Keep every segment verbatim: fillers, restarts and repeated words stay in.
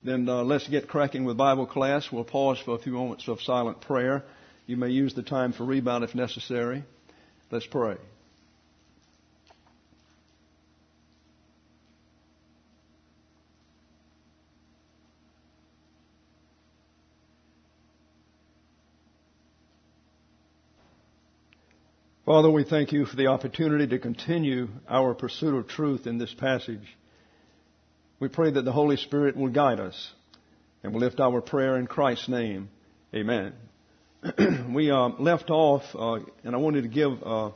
then uh, let's get cracking with Bible class. We'll pause for a few moments of silent prayer. You may use the time for rebound if necessary. Let's pray. Father, we thank you for the opportunity to continue our pursuit of truth in this passage. We pray that the Holy Spirit will guide us, and we'll lift our prayer in Christ's name. Amen. we uh, left off, uh, and I wanted to give uh,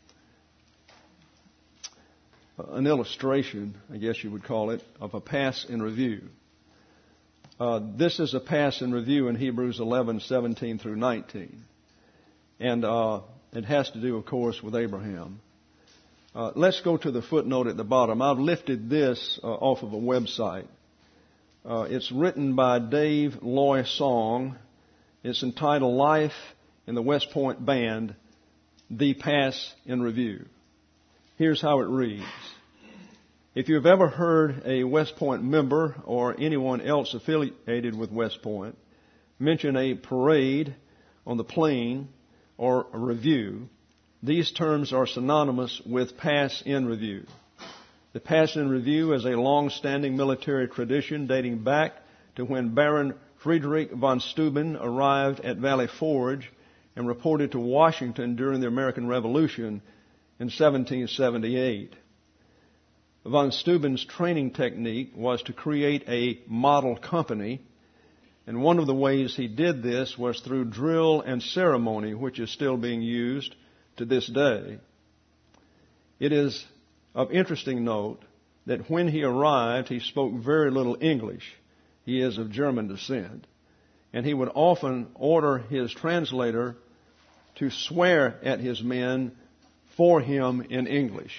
an illustration, I guess you would call it, of a pass in review. Uh, this is a pass in review in Hebrews eleven, seventeen through nineteen. And uh, it has to do, of course, with Abraham. Uh, let's go to the footnote at the bottom. I've lifted this uh, off of a website. Uh, it's written by Dave Loy Song. It's entitled Life in the West Point Band, The Pass in Review. Here's how it reads. If you've ever heard a West Point member or anyone else affiliated with West Point mention a parade on the plain or a review, these terms are synonymous with pass in review. The pass in review is a long-standing military tradition dating back to when Baron Friedrich von Steuben arrived at Valley Forge and reported to Washington during the American Revolution in seventeen seventy-eight. Von Steuben's training technique was to create a model company, and one of the ways he did this was through drill and ceremony, which is still being used to this day. It is of interesting note that when he arrived, he spoke very little English. He is of German descent. And he would often order his translator to swear at his men for him in English.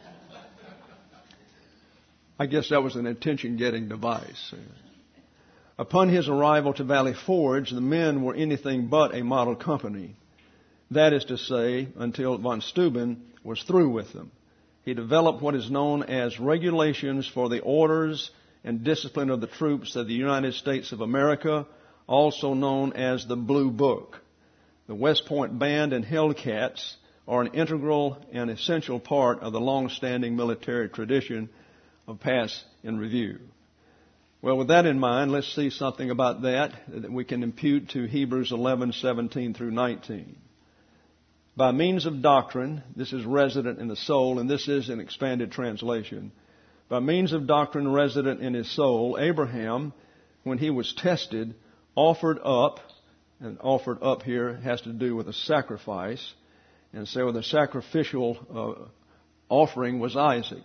I guess that was an attention-getting device. Upon his arrival to Valley Forge, the men were anything but a model company. That is to say, until von Steuben was through with them. He developed what is known as regulations for the orders and discipline of the troops of the United States of America, also known as the Blue Book. The West Point Band and Hellcats are an integral and essential part of the long-standing military tradition of pass in review. Well, with that in mind, let's see something about that that we can impute to Hebrews eleven, seventeen through nineteen. By means of doctrine, this is resident in the soul, and this is an expanded translation. By means of doctrine resident in his soul, Abraham, when he was tested, offered up, and offered up here has to do with a sacrifice, and so the sacrificial uh, offering was Isaac.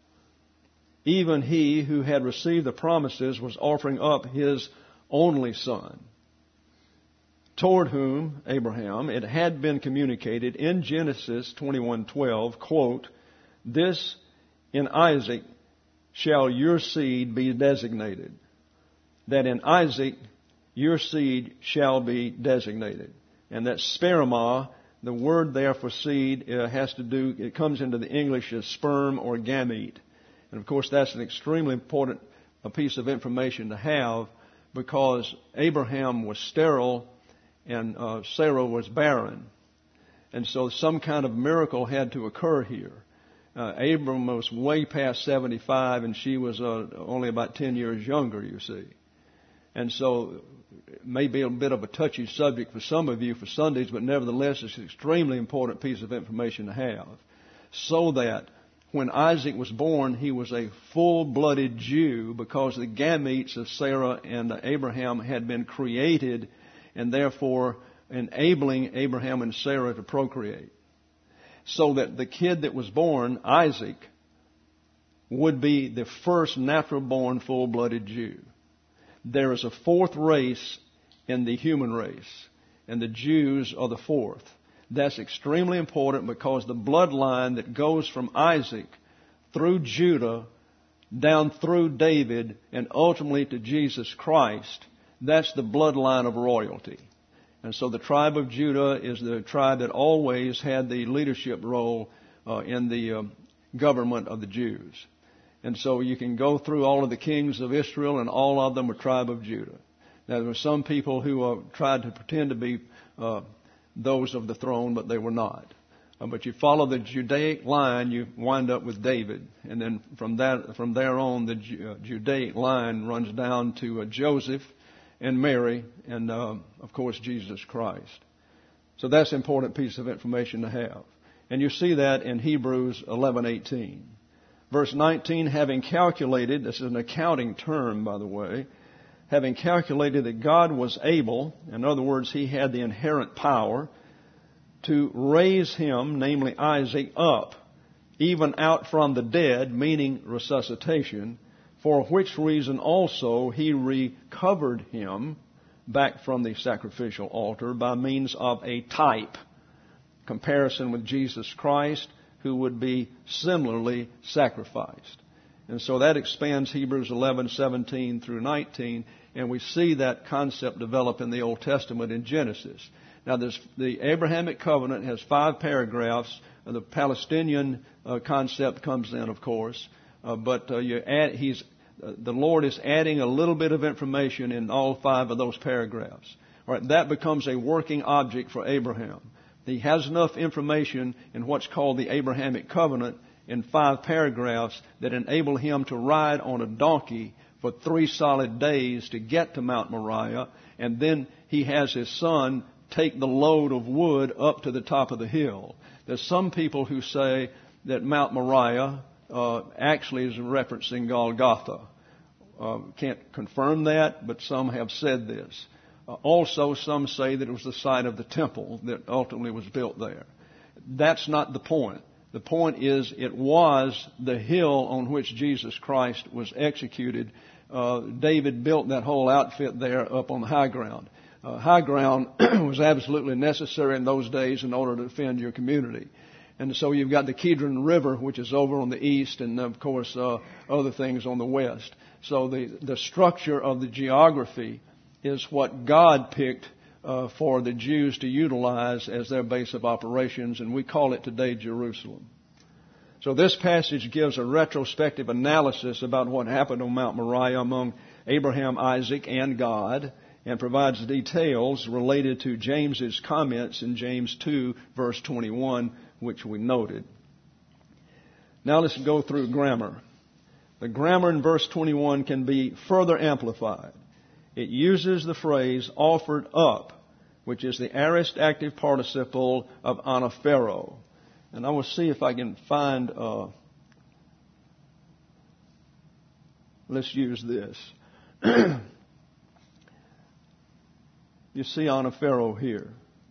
Even he who had received the promises was offering up his only son, toward whom, Abraham, it had been communicated in Genesis twenty-one twelve, quote, "This in Isaac shall your seed be designated." That in Isaac your seed shall be designated. And that sperma, the word there for seed, uh, has to do, it comes into the English as sperm or gamete. And of course, that's an extremely important a piece of information to have, because Abraham was sterile and uh, Sarah was barren. And so some kind of miracle had to occur here. Uh, Abram was way past seventy-five, and she was uh, only about ten years younger, you see. And so it may be a bit of a touchy subject for some of you for Sundays, but nevertheless it's an extremely important piece of information to have. So that when Isaac was born, he was a full-blooded Jew, because the gametes of Sarah and Abraham had been created, and therefore enabling Abraham and Sarah to procreate. So that the kid that was born, Isaac, would be the first natural-born full-blooded Jew. There is a fourth race in the human race, and the Jews are the fourth. That's extremely important, because the bloodline that goes from Isaac through Judah, down through David, and ultimately to Jesus Christ, that's the bloodline of royalty. And so the tribe of Judah is the tribe that always had the leadership role uh, in the uh, government of the Jews. And so you can go through all of the kings of Israel, and all of them were tribe of Judah. Now, there were some people who uh, tried to pretend to be uh, those of the throne, but they were not. Uh, but you follow the Judaic line, you wind up with David. And then from that, from there on, the Ju- uh, Judaic line runs down to uh, Joseph and Mary and, uh, of course, Jesus Christ. So that's an important piece of information to have. And you see that in Hebrews eleven eighteen. Verse nineteen, having calculated, this is an accounting term, by the way, having calculated that God was able, in other words, He had the inherent power, to raise him, namely Isaac, up, even out from the dead, meaning resuscitation, for which reason also He recovered him back from the sacrificial altar by means of a type, comparison with Jesus Christ, who would be similarly sacrificed. And so that expands Hebrews eleven seventeen through nineteen, and we see that concept develop in the Old Testament in Genesis. Now, there's, the Abrahamic covenant has five paragraphs. The Palestinian uh, concept comes in, of course, uh, but uh, you add, he's, uh, the Lord is adding a little bit of information in all five of those paragraphs. All right, that becomes a working object for Abraham. He has enough information in what's called the Abrahamic covenant in five paragraphs that enable him to ride on a donkey for three solid days to get to Mount Moriah, and then he has his son take the load of wood up to the top of the hill. There's some people who say that Mount Moriah uh, actually is referencing Golgotha. Uh, can't confirm that, but some have said this. Uh, also, some say that it was the site of the temple that ultimately was built there. That's not the point. The point is it was the hill on which Jesus Christ was executed. Uh, David built that whole outfit there up on the high ground. Uh, high ground was absolutely necessary in those days in order to defend your community. And so you've got the Kidron River, which is over on the east, and of course uh, other things on the west. So the, the structure of the geography is what God picked uh, for the Jews to utilize as their base of operations, and we call it today Jerusalem. So this passage gives a retrospective analysis about what happened on Mount Moriah among Abraham, Isaac, and God, and provides details related to James's comments in James two, verse twenty-one, which we noted. Now let's go through grammar. The grammar in verse twenty-one can be further amplified. It uses the phrase offered up, which is the aorist active participle of anaphero. And I will see if I can find, uh, let's use this. You see anaphero here.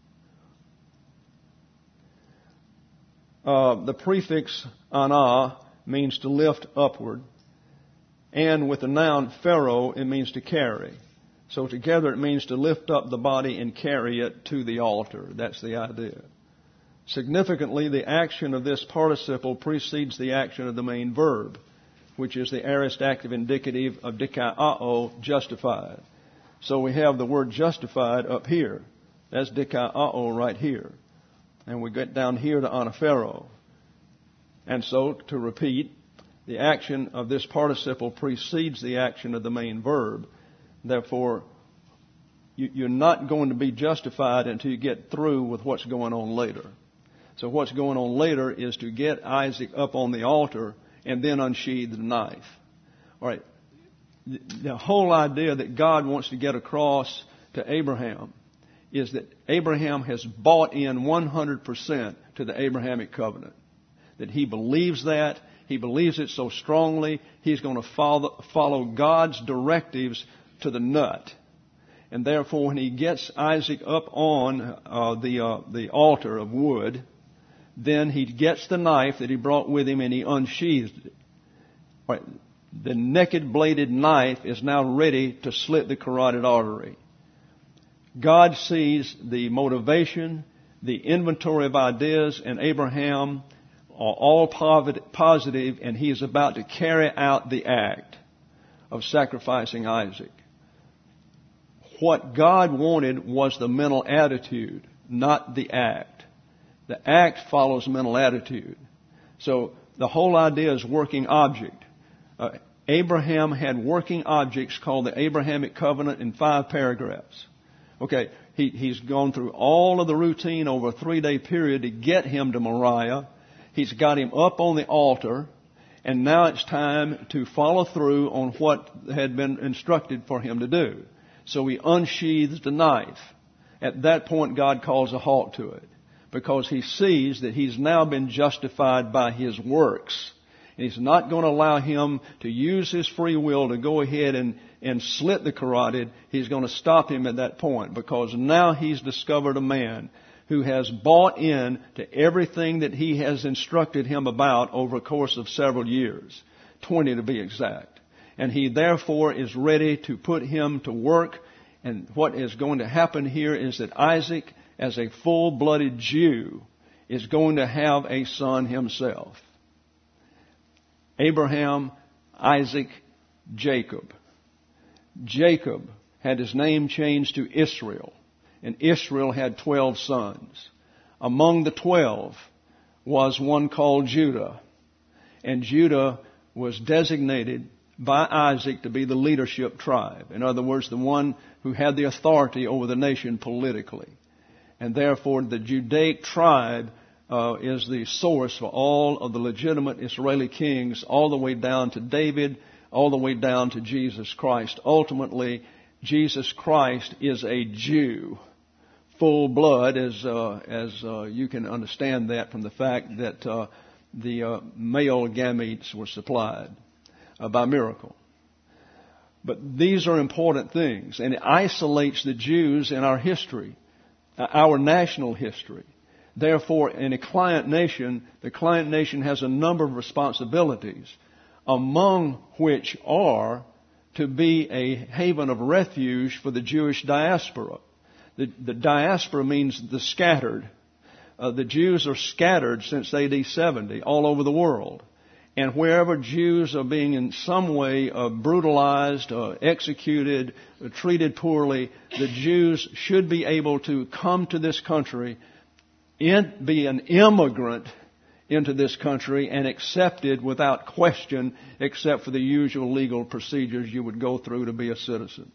Uh, the prefix ana means to lift upward. And with the noun pharaoh, it means to carry. So together it means to lift up the body and carry it to the altar. That's the idea. Significantly, the action of this participle precedes the action of the main verb, which is the aorist active indicative of dikaiō, justified. So we have the word justified up here. That's dikaiō right here. And we get down here to anaphero. And so, to repeat, the action of this participle precedes the action of the main verb. Therefore, you're not going to be justified until you get through with what's going on later. So what's going on later is to get Isaac up on the altar and then unsheathe the knife. All right. The whole idea that God wants to get across to Abraham is that Abraham has bought in one hundred percent to the Abrahamic covenant. That he believes that. He believes it so strongly, he's going to follow, follow God's directives to the nut. And therefore, when he gets Isaac up on uh, the uh, the altar of wood, then he gets the knife that he brought with him and he unsheathed it. Right. The naked bladed knife is now ready to slit the carotid artery. God sees the motivation, the inventory of ideas in Abraham are all positive, and he is about to carry out the act of sacrificing Isaac. What God wanted was the mental attitude, not the act. The act follows mental attitude. So the whole idea is working object. Uh, Abraham had working objects called the Abrahamic covenant in five paragraphs. Okay, he, he's gone through all of the routine over a three-day period to get him to Moriah. He's got him up on the altar, and now it's time to follow through on what had been instructed for him to do. So he unsheathes the knife. At that point, God calls a halt to it, because he sees that he's now been justified by his works. And he's not going to allow him to use his free will to go ahead and, and slit the carotid. He's going to stop him at that point, because now he's discovered a man who has bought in to everything that he has instructed him about over a course of several years, twenty to be exact. And he therefore is ready to put him to work. And what is going to happen here is that Isaac, as a full-blooded Jew, is going to have a son himself. Abraham, Isaac, Jacob. Jacob had his name changed to Israel, and Israel had twelve sons. Among the twelve was one called Judah, and Judah was designated by Isaac to be the leadership tribe. In other words, the one who had the authority over the nation politically. And therefore, the Judaic tribe uh, is the source for all of the legitimate Israeli kings, all the way down to David, all the way down to Jesus Christ. Ultimately, Jesus Christ is a Jew, full blood, as uh, as uh, you can understand that from the fact that uh, the uh, male gametes were supplied uh, by miracle. But these are important things, and it isolates the Jews in our history, our national history. Therefore, in a client nation, the client nation has a number of responsibilities, among which are to be a haven of refuge for the Jewish diaspora. The, the diaspora means the scattered. Uh, the Jews are scattered since A D seventy all over the world. And wherever Jews are being in some way uh, brutalized, uh, executed, uh, treated poorly, the Jews should be able to come to this country, in, be an immigrant into this country, and accepted without question, except for the usual legal procedures you would go through to be a citizen.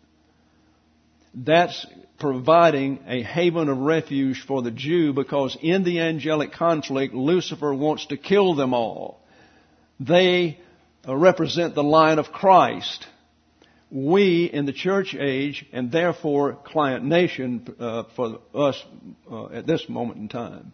That's providing a haven of refuge for the Jew, because in the angelic conflict, Lucifer wants to kill them all. They uh, represent the line of Christ. We in the church age, and therefore client nation uh, for us uh, at this moment in time,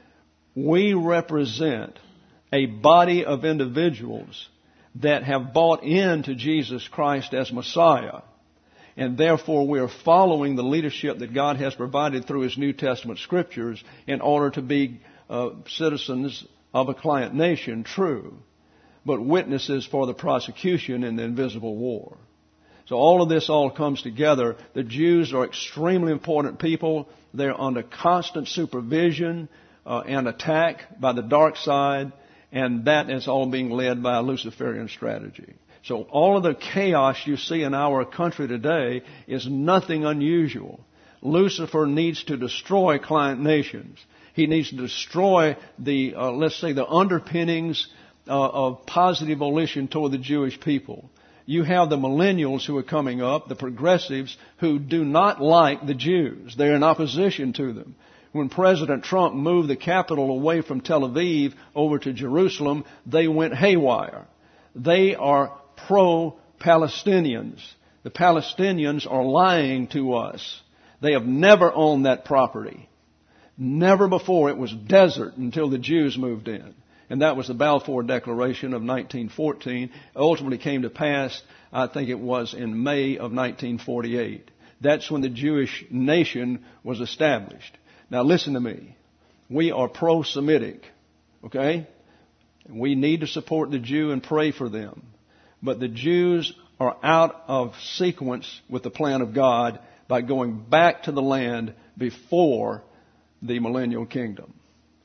we represent a body of individuals that have bought into Jesus Christ as Messiah. And therefore we are following the leadership that God has provided through His New Testament Scriptures in order to be uh, citizens of a client nation, true, but witnesses for the prosecution in the invisible war. So all of this all comes together. The Jews are extremely important people. They're under constant supervision uh, and attack by the dark side, and that is all being led by a Luciferian strategy. So all of the chaos you see in our country today is nothing unusual. Lucifer needs to destroy client nations. He needs to destroy the, uh, let's say, the underpinnings uh, of positive volition toward the Jewish people. You have the millennials who are coming up, the progressives, who do not like the Jews. They're in opposition to them. When President Trump moved the capital away from Tel Aviv over to Jerusalem, they went haywire. They are pro-Palestinians. The Palestinians are lying to us. They have never owned that property. Never before. It was desert until the Jews moved in. And that was the Balfour Declaration of nineteen fourteen. It ultimately came to pass, I think it was in May of nineteen forty-eight. That's when the Jewish nation was established. Now listen to me. We are pro-Semitic, okay? We need to support the Jew and pray for them. But the Jews are out of sequence with the plan of God by going back to the land before the millennial kingdom.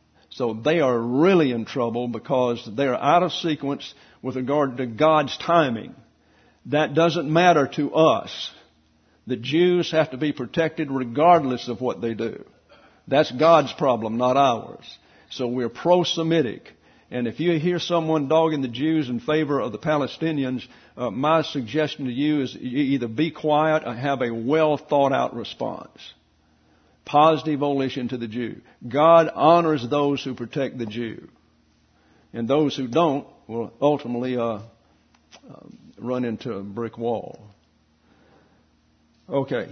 So they are really in trouble because they are out of sequence with regard to God's timing. That doesn't matter to us. The Jews have to be protected regardless of what they do. That's God's problem, not ours. So we're pro-Semitic. And if you hear someone dogging the Jews in favor of the Palestinians, uh, my suggestion to you is you either be quiet or have a well thought out response. Positive volition to the Jew. God honors those who protect the Jew. And those who don't will ultimately uh, uh, run into a brick wall. Okay.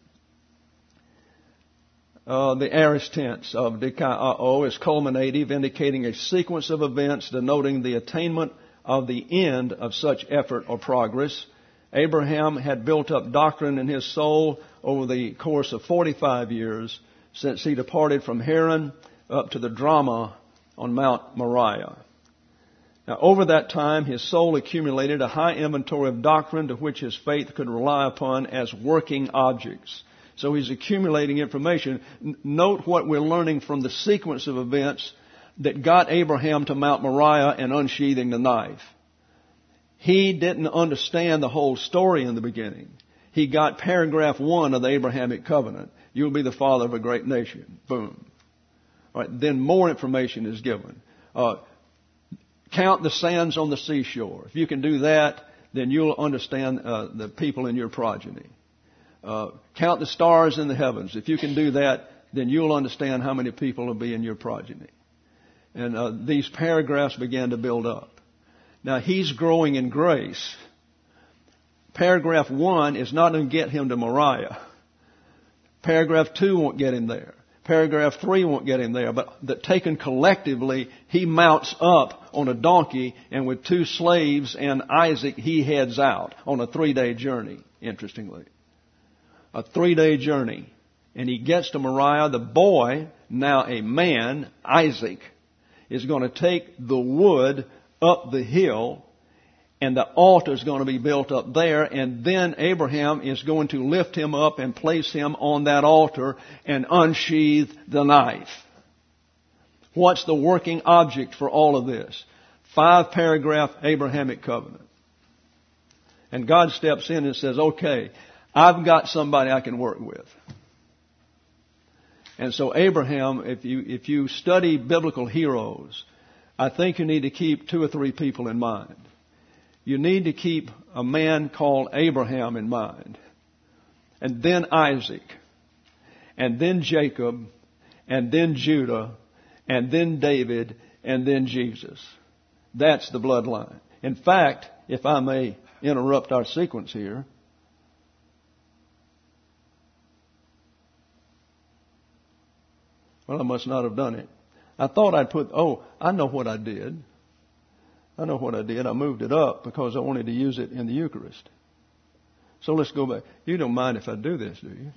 Uh, the aorist tense of dikaiō is culminative, indicating a sequence of events denoting the attainment of the end of such effort or progress. Abraham had built up doctrine in his soul over the course of forty-five years since he departed from Haran up to the drama on Mount Moriah. Now, over that time, his soul accumulated a high inventory of doctrine to which his faith could rely upon as working objects. So he's accumulating information. Note what we're learning from the sequence of events that got Abraham to Mount Moriah and unsheathing the knife. He didn't understand the whole story in the beginning. He got paragraph one of the Abrahamic covenant. You'll be the father of a great nation. Boom. All right, then more information is given. Uh, count the sands on the seashore. If you can do that, then you'll understand uh, the people in your progeny. Uh, count the stars in the heavens. If you can do that, then you'll understand how many people will be in your progeny. And uh, these paragraphs began to build up. Now, he's growing in grace. Paragraph one is not going to get him to Moriah. Paragraph two won't get him there. Paragraph three won't get him there. But that taken collectively, he mounts up on a donkey, and with two slaves and Isaac, he heads out on a three-day journey, interestingly. A three-day journey. And he gets to Moriah. The boy, now a man, Isaac, is going to take the wood up the hill, and the altar is going to be built up there, and then Abraham is going to lift him up and place him on that altar and unsheath the knife. What's the working object for all of this? Five paragraph Abrahamic covenant. And God steps in and says, okay, I've got somebody I can work with. And so Abraham, if you, if you study biblical heroes, I think you need to keep two or three people in mind. You need to keep a man called Abraham in mind. And then Isaac. And then Jacob. And then Judah. And then David. And then Jesus. That's the bloodline. In fact, if I may interrupt our sequence here, well, I must not have done it. I thought I'd put, oh, I know what I did. I know what I did. I moved it up because I wanted to use it in the Eucharist. So let's go back. You don't mind if I do this, do you?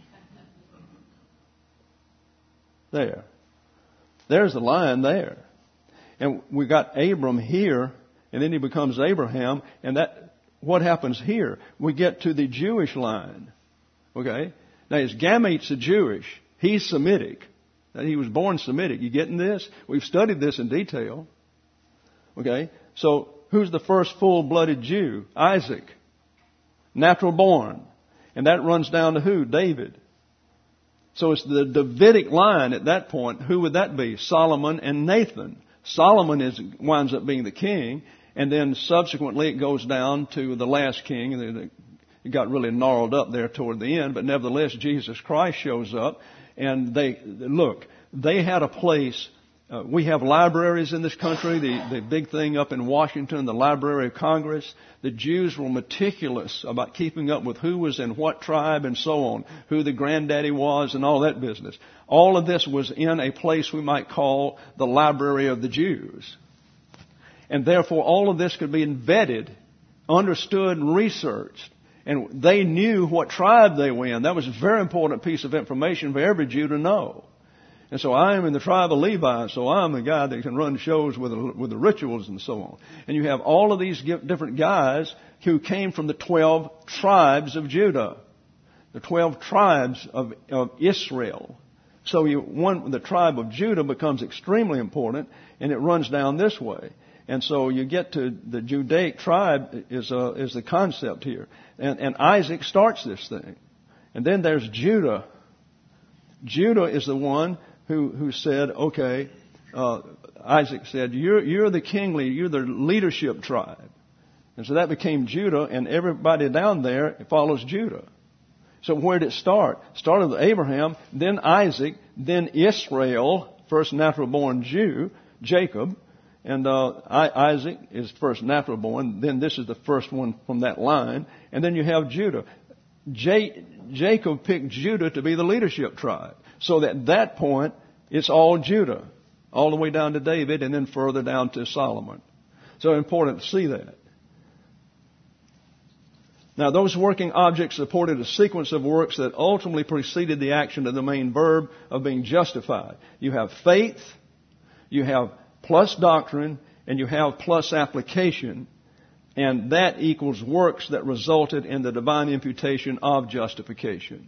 There. There's the line there. And we got Abram here, and then he becomes Abraham, and that, what happens here? We get to the Jewish line. Okay? Now his gametes are Jewish. He's Semitic. That he was born Semitic. You getting this? We've studied this in detail. Okay? So, who's the first full-blooded Jew? Isaac. Natural born. And that runs down to who? David. So it's the Davidic line at that point. Who would that be? Solomon and Nathan. Solomon is, winds up being the king. And then subsequently it goes down to the last king. It got really gnarled up there toward the end. But nevertheless, Jesus Christ shows up. And they, look, they had a place. Uh, we have libraries in this country. The, the big thing up in Washington, the Library of Congress. The Jews were meticulous about keeping up with who was in what tribe and so on, who the granddaddy was and all that business. All of this was in a place we might call the Library of the Jews. And therefore, all of this could be embedded, understood, and researched. And they knew what tribe they were in. That was a very important piece of information for every Jew to know. And so I am in the tribe of Levi, so I'm the guy that can run shows with the, with the rituals and so on. And you have all of these different guys who came from the twelve tribes of Judah, the twelve tribes of, of Israel. So you, one, the tribe of Judah becomes extremely important, and it runs down this way. And so you get to the Judaic tribe is uh, is the concept here. And, and Isaac starts this thing. And then there's Judah. Judah is the one who, who said, okay, uh, Isaac said, you're, you're the kingly, you're the leadership tribe. And so that became Judah, and everybody down there follows Judah. So where did it start? It started with Abraham, then Isaac, then Israel, first natural born Jew, Jacob, and uh, Isaac is first natural born. Then this is the first one from that line, and then you have Judah. J- Jacob picked Judah to be the leadership tribe. So that at that point, it's all Judah, all the way down to David, and then further down to Solomon. So important to see that. Now, those working objects supported a sequence of works that ultimately preceded the action of the main verb of being justified. You have faith, you have plus doctrine, and you have plus application, and that equals works that resulted in the divine imputation of justification.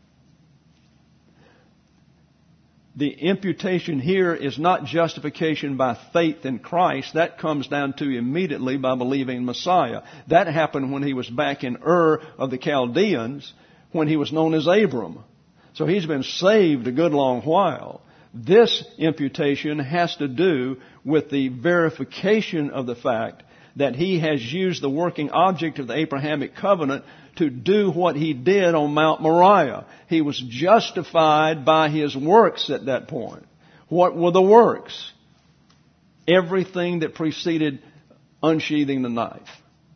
The imputation here is not justification by faith in Christ. That comes down to immediately by believing in Messiah. That happened when he was back in Ur of the Chaldeans, when he was known as Abram. So he's been saved a good long while. This imputation has to do with the verification of the fact that he has used the working object of the Abrahamic covenant to do what he did on Mount Moriah. He was justified by his works at that point. What were the works? Everything that preceded unsheathing the knife.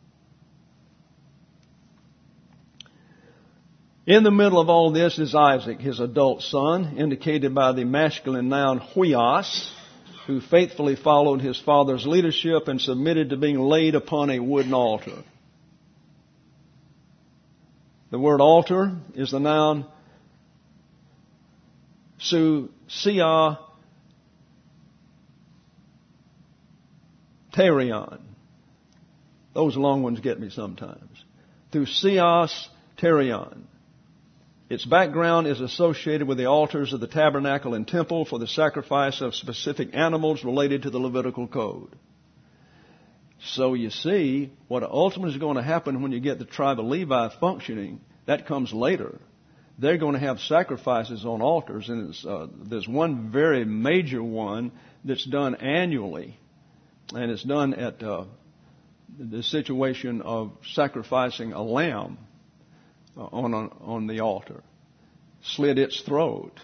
In the middle of all this is Isaac, his adult son, indicated by the masculine noun huios, who faithfully followed his father's leadership and submitted to being laid upon a wooden altar. The word altar is the noun susia terion. Those long ones get me sometimes. Thusios terion. Its background is associated with the altars of the tabernacle and temple for the sacrifice of specific animals related to the Levitical code. So you see, what ultimately is going to happen when you get the tribe of Levi functioning, that comes later. They're going to have sacrifices on altars, and it's, uh, there's one very major one that's done annually, and it's done at uh, the situation of sacrificing a lamb on a, on the altar, slit its throat.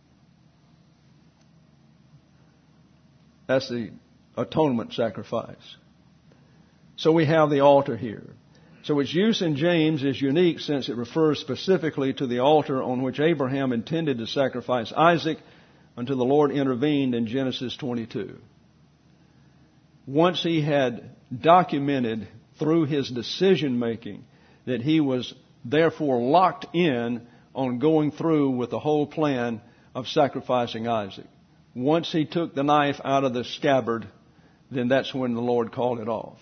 That's the atonement sacrifice. So we have the altar here. So its use in James is unique since it refers specifically to the altar on which Abraham intended to sacrifice Isaac until the Lord intervened in Genesis twenty-two. Once he had documented through his decision making that he was therefore locked in on going through with the whole plan of sacrificing Isaac. Once he took the knife out of the scabbard, then that's when the Lord called it off.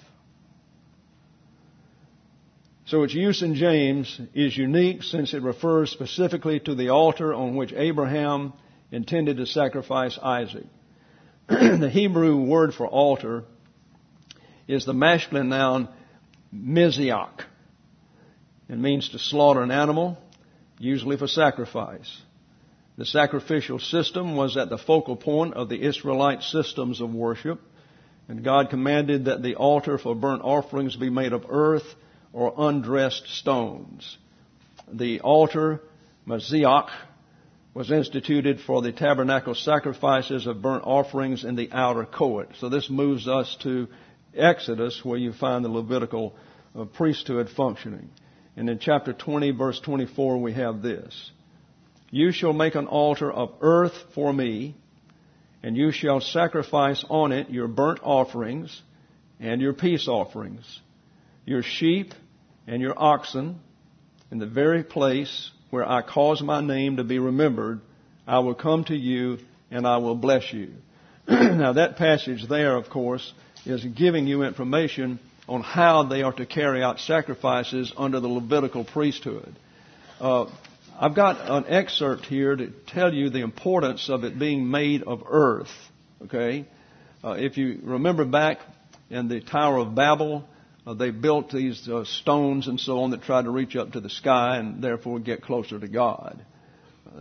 So its use in James is unique since it refers specifically to the altar on which Abraham intended to sacrifice Isaac. The Hebrew word for altar is the masculine noun mizbeach. It means to slaughter an animal, usually for sacrifice. The sacrificial system was at the focal point of the Israelite systems of worship, and God commanded that the altar for burnt offerings be made of earth or undressed stones. The altar, mizbeach, was instituted for the tabernacle sacrifices of burnt offerings in the outer court. So this moves us to Exodus, where you find the Levitical uh, priesthood functioning. And in chapter twenty, verse twenty-four, we have this. You shall make an altar of earth for me, and you shall sacrifice on it your burnt offerings and your peace offerings, your sheep and your oxen, in the very place where I cause my name to be remembered. I will come to you and I will bless you. Now that passage there, of course, is giving you information on how they are to carry out sacrifices under the Levitical priesthood. Uh, I've got an excerpt here to tell you the importance of it being made of earth. Okay, uh, if you remember back in the Tower of Babel, uh, they built these uh, stones and so on that tried to reach up to the sky and therefore get closer to God. Uh,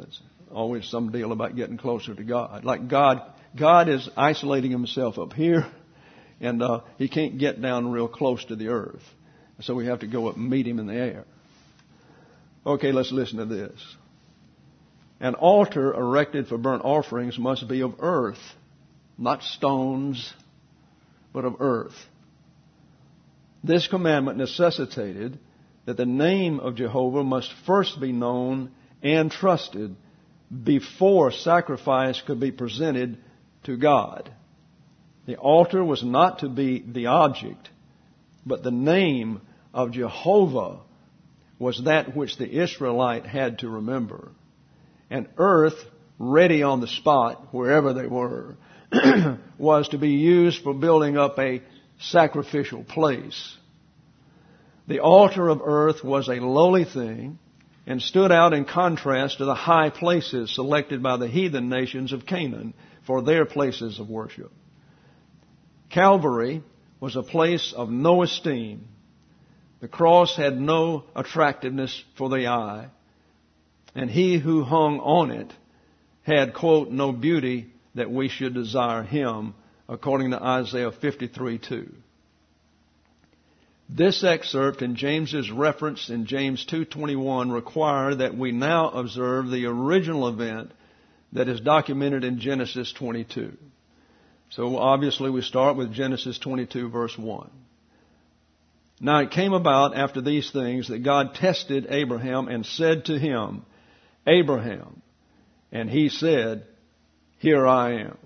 always some deal about getting closer to God. Like God, God is isolating himself up here, and uh, he can't get down real close to the earth. So we have to go up and meet him in the air. Okay, let's listen to this. An altar erected for burnt offerings must be of earth, not stones, but of earth. This commandment necessitated that the name of Jehovah must first be known and trusted before sacrifice could be presented to God. The altar was not to be the object, but the name of Jehovah was that which the Israelite had to remember. And earth, ready on the spot, wherever they were, was to be used for building up a sacrificial place. The altar of earth was a lowly thing and stood out in contrast to the high places selected by the heathen nations of Canaan for their places of worship. Calvary was a place of no esteem. The cross had no attractiveness for the eye, and he who hung on it had, quote, no beauty that we should desire him, according to Isaiah fifty-three two. This excerpt and James's reference in James two twenty-one require that we now observe the original event that is documented in Genesis twenty-two. So obviously we start with Genesis twenty-two verse one. Now it came about after these things that God tested Abraham and said to him, Abraham, and he said, Here I am.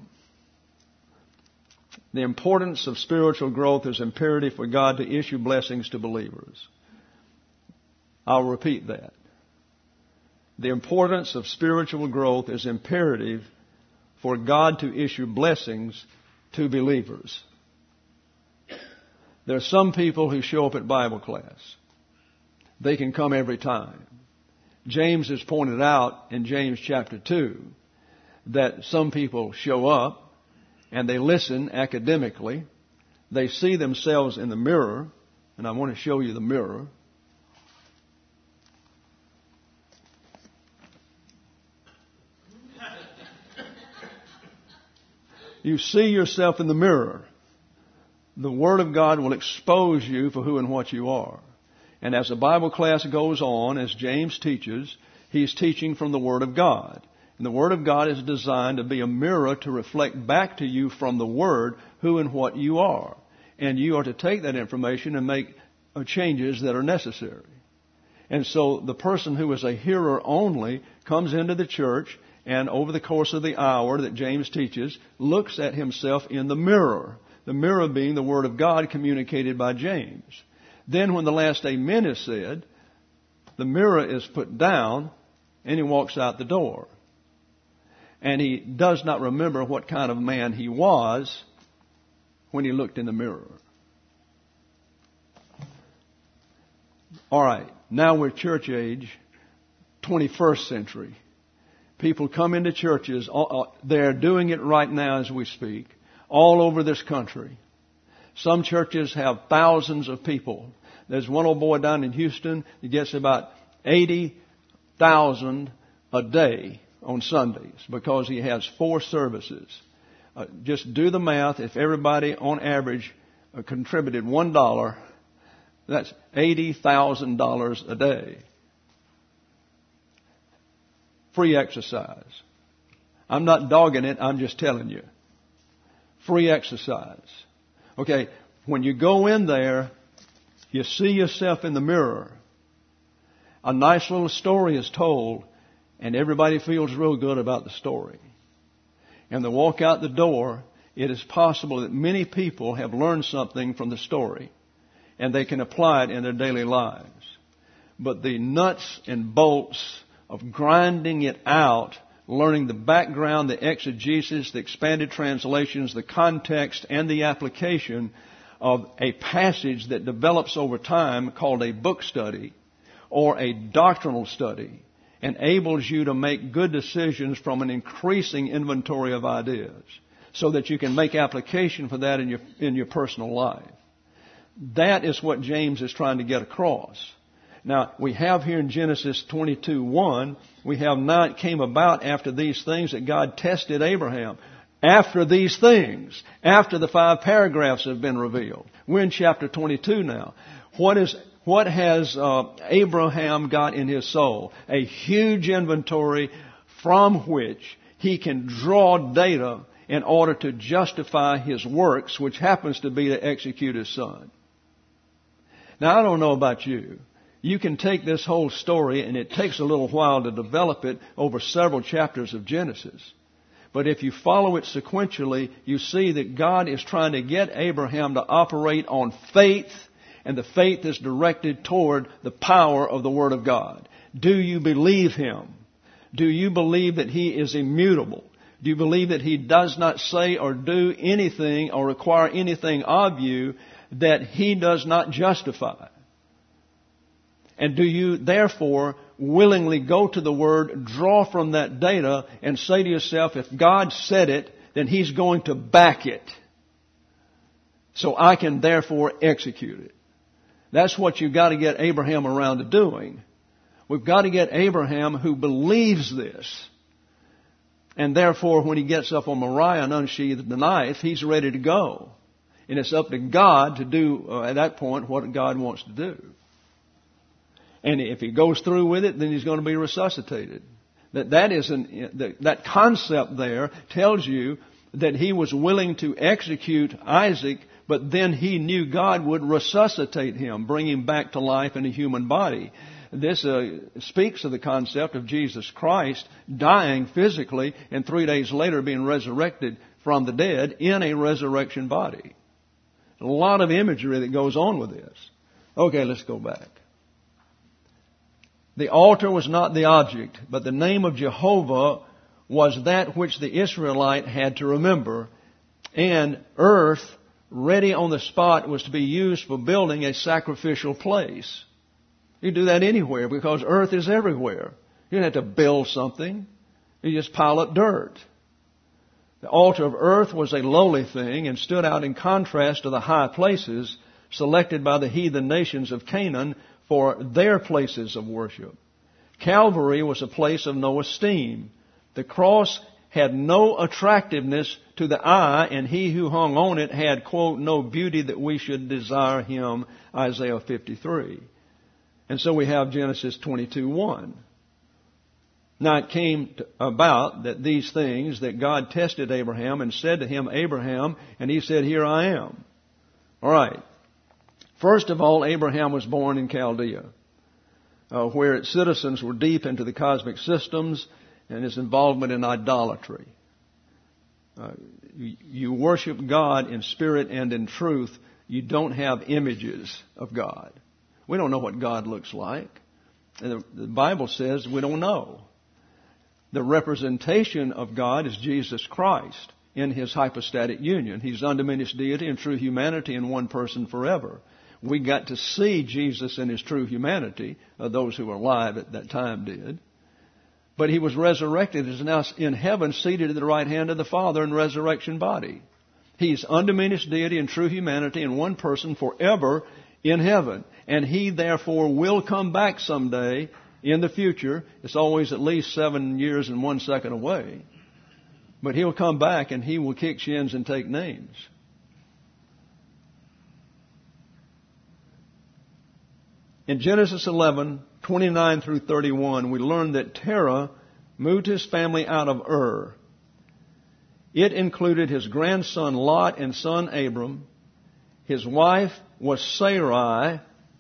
The importance of spiritual growth is imperative for God to issue blessings to believers. I'll repeat that. The importance of spiritual growth is imperative for God to issue blessings to believers. There are some people who show up at Bible class. They can come every time. James has pointed out in James chapter two that some people show up and they listen academically. They see themselves in the mirror, and I want to show you the mirror. You see yourself in the mirror. The Word of God will expose you for who and what you are. And as the Bible class goes on, as James teaches, he's teaching from the Word of God. And the Word of God is designed to be a mirror to reflect back to you from the Word who and what you are. And you are to take that information and make changes that are necessary. And so the person who is a hearer only comes into the church and over the course of the hour that James teaches, looks at himself in the mirror. The mirror being the Word of God communicated by James. Then when the last amen is said, the mirror is put down and he walks out the door. And he does not remember what kind of man he was when he looked in the mirror. All right, now we're church age, twenty-first century. People come into churches, they're doing it right now as we speak, all over this country. Some churches have thousands of people. There's one old boy down in Houston that gets about eighty thousand a day on Sundays because he has four services. Uh, just do the math. If everybody on average uh, contributed one dollar, that's eighty thousand dollars a day. Free exercise. I'm not dogging it. I'm just telling you. Free exercise. Okay, when you go in there, you see yourself in the mirror. A nice little story is told, and everybody feels real good about the story. And they walk out the door, it is possible that many people have learned something from the story, and they can apply it in their daily lives. But the nuts and bolts of grinding it out, learning the background, the exegesis, the expanded translations, the context, and the application of a passage that develops over time called a book study or a doctrinal study enables you to make good decisions from an increasing inventory of ideas so that you can make application for that in your, in your personal life. That is what James is trying to get across. Now, we have here in Genesis twenty-two one, we have now it came about after these things that God tested Abraham. After these things, after the five paragraphs have been revealed. We're in chapter twenty-two now. What is, what has uh, Abraham got in his soul? A huge inventory from which he can draw data in order to justify his works, which happens to be to execute his son. Now, I don't know about you. You can take this whole story, and it takes a little while to develop it over several chapters of Genesis. But if you follow it sequentially, you see that God is trying to get Abraham to operate on faith, and the faith is directed toward the power of the Word of God. Do you believe Him? Do you believe that He is immutable? Do you believe that He does not say or do anything or require anything of you that He does not justify? And do you therefore willingly go to the Word, draw from that data, and say to yourself, if God said it, then He's going to back it. So I can therefore execute it. That's what you've got to get Abraham around to doing. We've got to get Abraham who believes this. And therefore, when he gets up on Moriah and unsheathed the knife, he's ready to go. And it's up to God to do, uh, at that point, what God wants to do. And if he goes through with it, then he's going to be resuscitated. That that is an, that, that concept there tells you that he was willing to execute Isaac, but then he knew God would resuscitate him, bring him back to life in a human body. This uh, speaks of the concept of Jesus Christ dying physically and three days later being resurrected from the dead in a resurrection body. A lot of imagery that goes on with this. Okay, let's go back. The altar was not the object, but the name of Jehovah was that which the Israelite had to remember, and earth ready on the spot was to be used for building a sacrificial place. You do that anywhere because earth is everywhere. You don't have to build something. You just pile up dirt. The altar of earth was a lowly thing and stood out in contrast to the high places selected by the heathen nations of Canaan for their places of worship. Calvary was a place of no esteem. The cross had no attractiveness to the eye, and he who hung on it had, quote, no beauty that we should desire him, Isaiah fifty-three. And so we have Genesis twenty-two one. Now it came about that these things that God tested Abraham and said to him, Abraham, and he said, here I am. All right. First of all, Abraham was born in Chaldea, uh, where its citizens were deep into the cosmic systems and his involvement in idolatry. Uh, you, you worship God in spirit and in truth. You don't have images of God. We don't know what God looks like. And the, the Bible says we don't know. The representation of God is Jesus Christ in His hypostatic union. He's undiminished deity and true humanity in one person forever. We got to see Jesus in His true humanity. Uh, those who were alive at that time did. But He was resurrected and is now in heaven, seated at the right hand of the Father in resurrection body. He's undiminished deity and true humanity in one person forever in heaven. And He therefore will come back someday in the future. It's always at least seven years and one second away. But He'll come back and He will kick shins and take names. In Genesis eleven, twenty-nine through thirty-one, we learn that Terah moved his family out of Ur. It included his grandson Lot and son Abram. His wife was Sarai.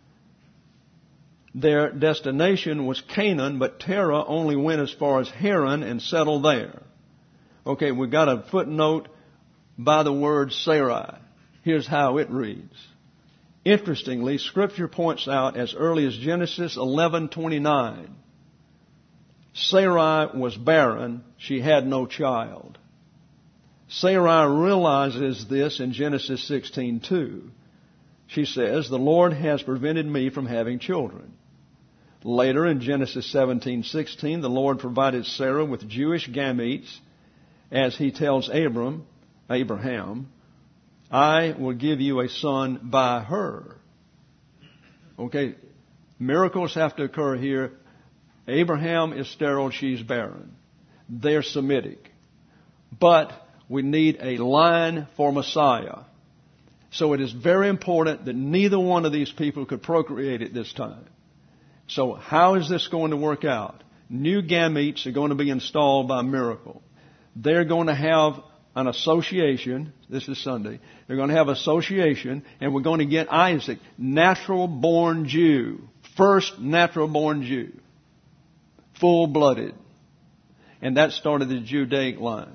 Their destination was Canaan, but Terah only went as far as Haran and settled there. Okay, we've got a footnote by the word Sarai. Here's how it reads. Interestingly, Scripture points out as early as Genesis eleven twenty-nine, Sarai was barren, she had no child. Sarai realizes this in Genesis sixteen two. She says, the Lord has prevented me from having children. Later in Genesis seventeen sixteen, the Lord provided Sarah with Jewish gametes, as He tells Abram, Abraham, I will give you a son by her. Okay, Miracles have to occur here. Abraham is sterile, she's barren. They're Semitic. But we need a line for Messiah. So it is very important that neither one of these people could procreate at this time. So how is this going to work out? New gametes are going to be installed by miracle. They're going to have an association. This is Sunday. They're going to have association, and we're going to get Isaac, natural-born Jew, first natural-born Jew, full-blooded. And that started the Judaic line.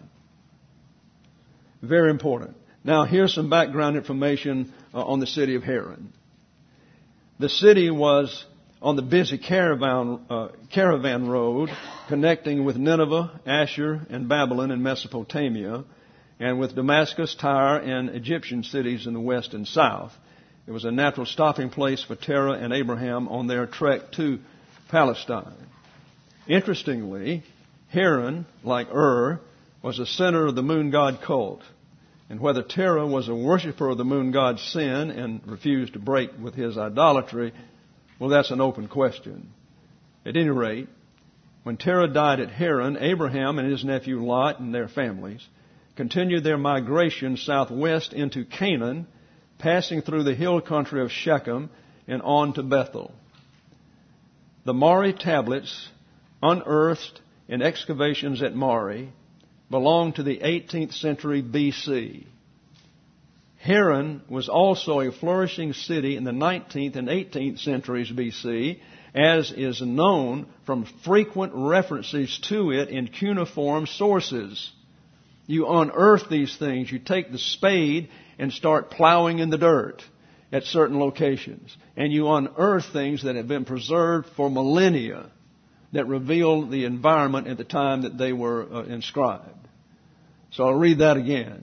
Very important. Now, here's some background information uh, on the city of Haran. The city was on the busy caravan, uh, caravan road connecting with Nineveh, Ashur, and Babylon in Mesopotamia, and with Damascus, Tyre, and Egyptian cities in the west and south. It was a natural stopping place for Terah and Abraham on their trek to Palestine. Interestingly, Haran, like Ur, was the center of the moon god cult. And whether Terah was a worshiper of the moon god Sin and refused to break with his idolatry, well, that's an open question. At any rate, when Terah died at Haran, Abraham and his nephew Lot and their families continued their migration southwest into Canaan, passing through the hill country of Shechem and on to Bethel. The Mari tablets, unearthed in excavations at Mari, belong to the eighteenth century B C. Haran was also a flourishing city in the nineteenth and eighteenth centuries B C, as is known from frequent references to it in cuneiform sources. You unearth these things. You take the spade and start plowing in the dirt at certain locations. And you unearth things that have been preserved for millennia that reveal the environment at the time that they were uh, inscribed. So I'll read that again.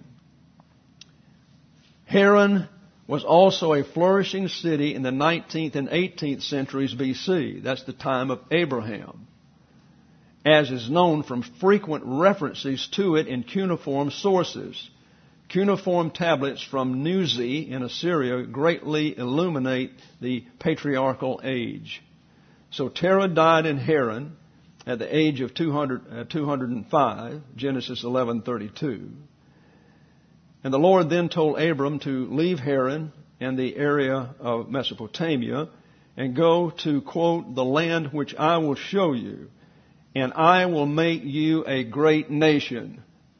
Haran was also a flourishing city in the nineteenth and eighteenth centuries B C. That's the time of Abraham, as is known from frequent references to it in cuneiform sources. Cuneiform tablets from Nuzi in Assyria greatly illuminate the patriarchal age. So Terah died in Haran at the age of two hundred, uh, two hundred five, Genesis eleven thirty-two. And the Lord then told Abram to leave Haran and the area of Mesopotamia and go to, quote, the land which I will show you, and I will make you a great nation.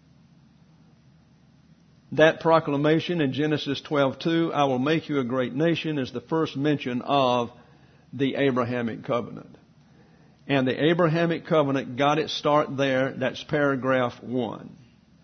That proclamation in Genesis twelve two, I will make you a great nation, is the first mention of the Abrahamic covenant. And the Abrahamic covenant got its start there. That's paragraph one.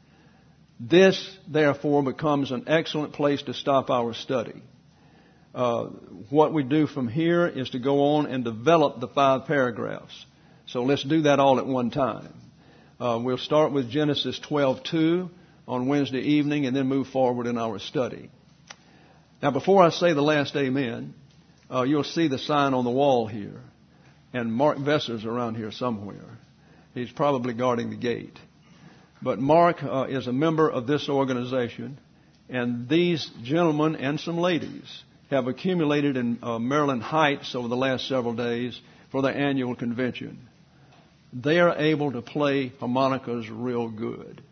This, therefore, becomes an excellent place to stop our study. Uh, what we do from here is to go on and develop the five paragraphs. So let's do that all at one time. Uh, we'll start with Genesis twelve two on Wednesday evening and then move forward in our study. Now, before I say the last amen, uh, you'll see the sign on the wall here. And Mark Vesser's around here somewhere. He's probably guarding the gate. But Mark uh, is a member of this organization, and these gentlemen and some ladies have accumulated in uh, Maryland Heights over the last several days for their annual convention. They are able to play harmonicas real good.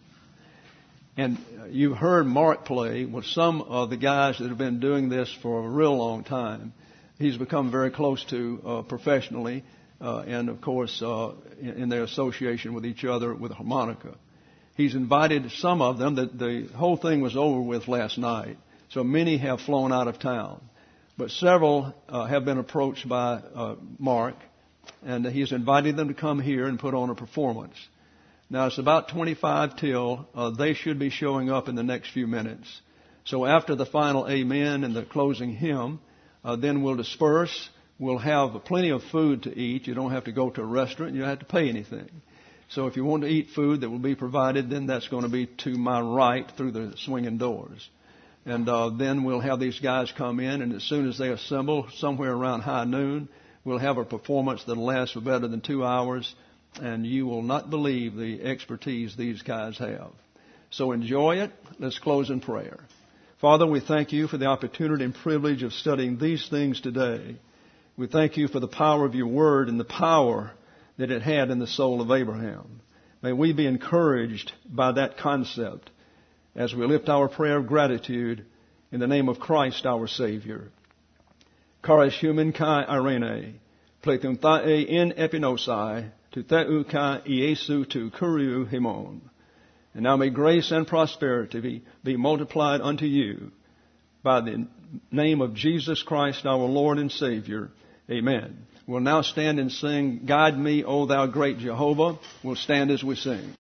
And you've heard Mark play with some of the guys that have been doing this for a real long time. He's become very close to uh, professionally, uh, and of course uh, in, in their association with each other with harmonica. He's invited some of them. The, the whole thing was over with last night, so many have flown out of town. But several uh, have been approached by uh, Mark, and he's invited them to come here and put on a performance. Now, it's about twenty-five till. Uh, they should be showing up in the next few minutes. So after the final amen and the closing hymn, uh, then we'll disperse. We'll have plenty of food to eat. You don't have to go to a restaurant. You don't have to pay anything. So if you want to eat food that will be provided, then that's going to be to my right through the swinging doors. And uh, then we'll have these guys come in, and as soon as they assemble, somewhere around high noon, we'll have a performance that'll last for better than two hours, and you will not believe the expertise these guys have. So enjoy it. Let's close in prayer. Father, we thank you for the opportunity and privilege of studying these things today. We thank you for the power of your word and the power that it had in the soul of Abraham. May we be encouraged by that concept as we lift our prayer of gratitude in the name of Christ our Savior. Charis human kai irene, pletum thae in epinosai, to theu kai Iesu tu kuriu himon. And now may grace and prosperity be, be multiplied unto you by the name of Jesus Christ our Lord and Savior. Amen. We'll now stand and sing, Guide Me, O Thou Great Jehovah. We'll stand as we sing.